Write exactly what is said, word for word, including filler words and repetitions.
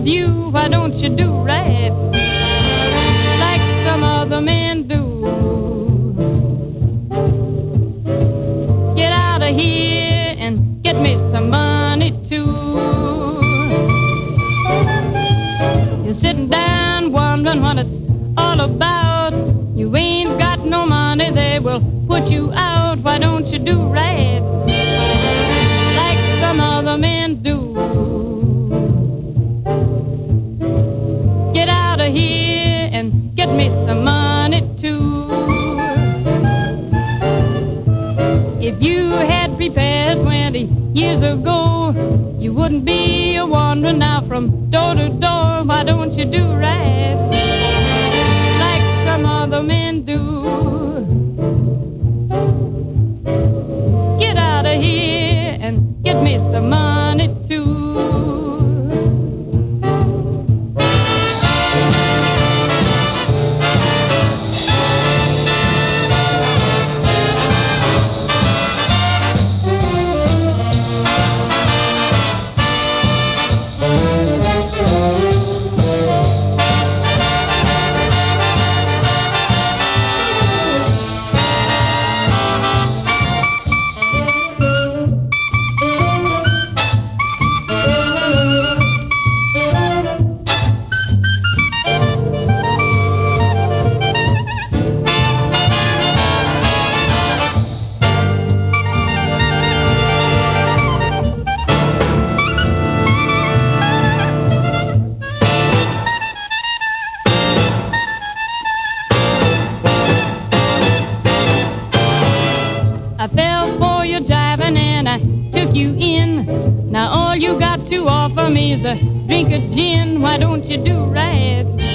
of you, why don't you do right like some other men do? Get out of here and get me some money too. You're sitting down wondering what it's all about. You ain't got no money, they will put you out. Why don't you do right like some other men do? Get out of here and get me some money too. If you had prepared twenty years ago, you wouldn't be a wandering now from door to door. Why don't you do right like some other men do? Get out of here and get me some money too. I fell for your jiving and I took you in. Now all you got to offer me is a drink of gin. Why don't you do right